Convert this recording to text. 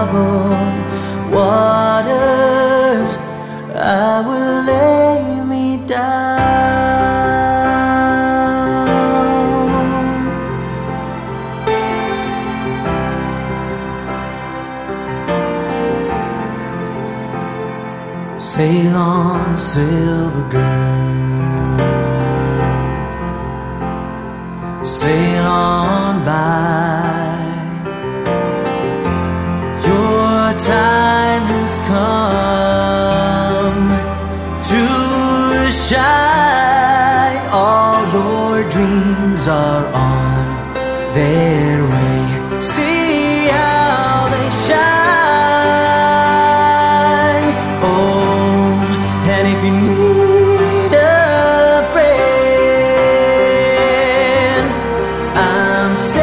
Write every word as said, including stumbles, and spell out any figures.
troubled waters, I will lay me down. Sail on, silver girl, sail on by. Your time has come to shine. All your dreams are on their way. See how they shine. Oh, and if you need a friend, I'm